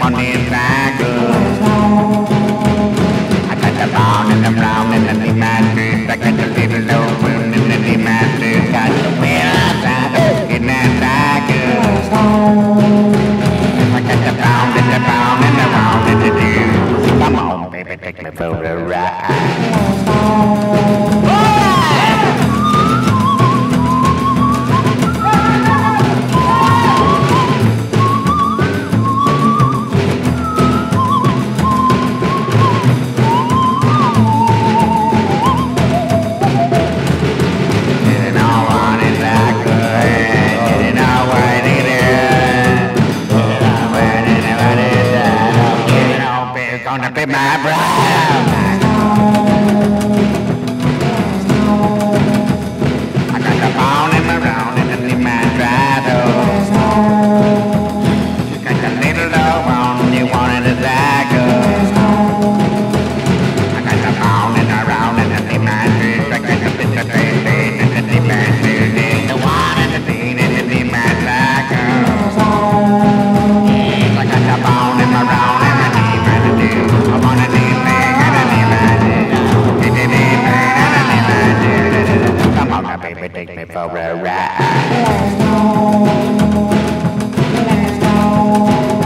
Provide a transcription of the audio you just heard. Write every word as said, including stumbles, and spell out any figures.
on the cycle. I got the round and the round and the masters. I got the little old moon and the masters. Got the wheel outside in that cycle. I got the round and the round and the round and the do. Come on, baby, take me for a ride. Gonna be my bride. I got the bone in my round and in my saddle. She got the little love on you wanted to cycle. I got the bone in my round and in my street. I got the bitch of baby and in my street. The one and the bean and in my cycle. I got the bone in my round. Baby, take me for a ride.